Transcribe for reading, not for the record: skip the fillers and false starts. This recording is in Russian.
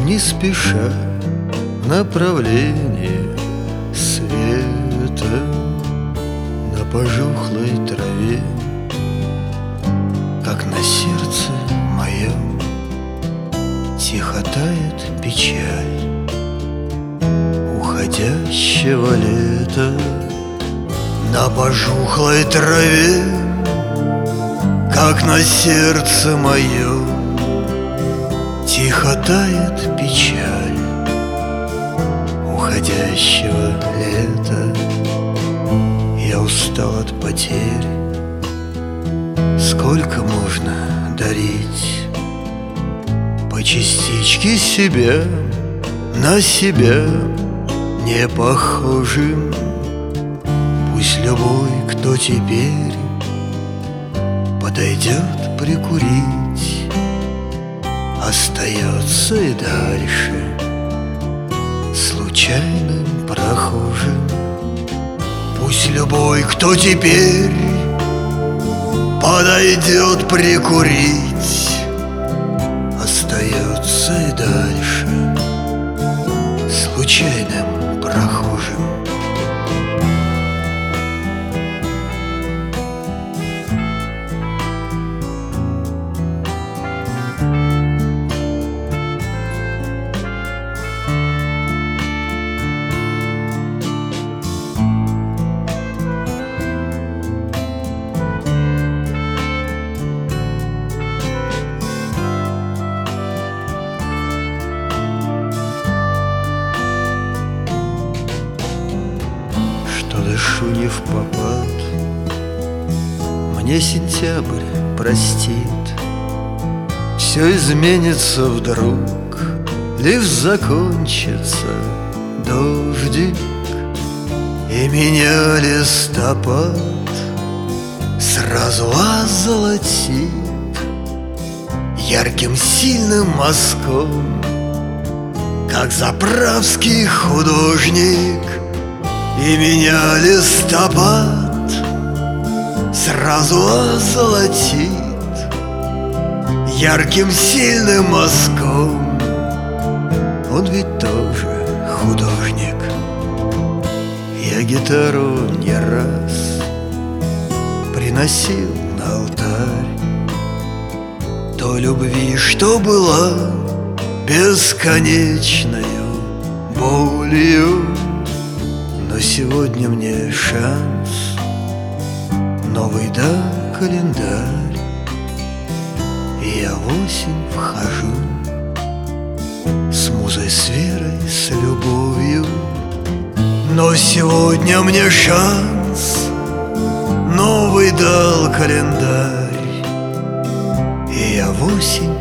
не спеша в направлении света. На пожухлой траве, как на сердце моем, тихо тает печаль уходящего лета. На пожухлой траве, как на сердце моем, тихо тает печаль уходящего лета. Я устал от потерь. Сколько можно дарить по частичке себя, на себя не похожим? Пусть любой, кто теперь подойдет прикурить, остается и дальше случайным прохожим. Пусть любой, кто теперь подойдет прикурить, остается и дальше случайным прохожим. Дышу не впопад, мне сентябрь простит. Все изменится вдруг, лишь закончится дождик, и меня листопад сразу озолотит ярким сильным мазком, как заправский художник. И меня листопад сразу озолотит ярким сильным мазком. Он ведь тоже художник. Я гитару не раз приносил на алтарь той любви, что была бесконечною болью. Но сегодня мне шанс, новый календарь, и я в осень вхожу с музой, с верой, с любовью. Но сегодня мне шанс, новый календарь, и я в осень